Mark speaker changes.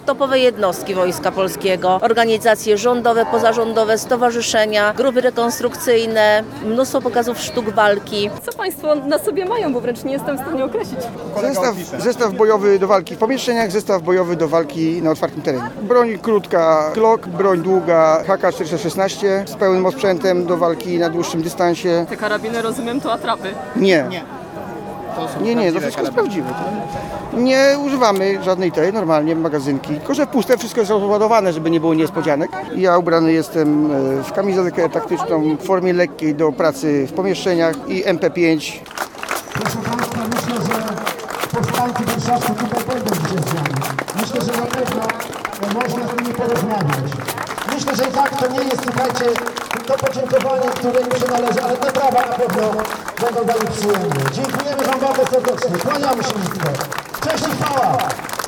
Speaker 1: Topowe jednostki Wojska Polskiego, organizacje rządowe, pozarządowe, stowarzyszenia, grupy rekonstrukcyjne, mnóstwo pokazów sztuk walki.
Speaker 2: Co Państwo na sobie mają, bo wręcz nie jestem w stanie określić.
Speaker 3: Zestaw bojowy do walki w pomieszczeniach, zestaw bojowy do walki na otwartym terenie. Broń krótka Glock, broń długa HK-416 z pełnym osprzętem do walki na dłuższym dystansie.
Speaker 2: Te karabiny, rozumiem, to atrapy.
Speaker 3: Nie, to wszystko jest prawdziwe. Nie używamy żadnej normalnie magazynki, tylko że puste, wszystko jest rozładowane, żeby nie było niespodzianek. Ja ubrany jestem w kamizelkę taktyczną w formie lekkiej do pracy w pomieszczeniach i MP5.
Speaker 4: Proszę Państwa, myślę, że powstańcy warszawscy tutaj będą dzisiaj z nami. Myślę, że na pewno można z nimi porozmawiać. Myślę, że i tak to nie jest, słuchajcie, to podziękowanie, które im się należy, ale te brawa na pewno będą dla nich przyjemne. Dziękujemy Wam bardzo serdecznie, kłaniamy się nisko. Cześć i chwała!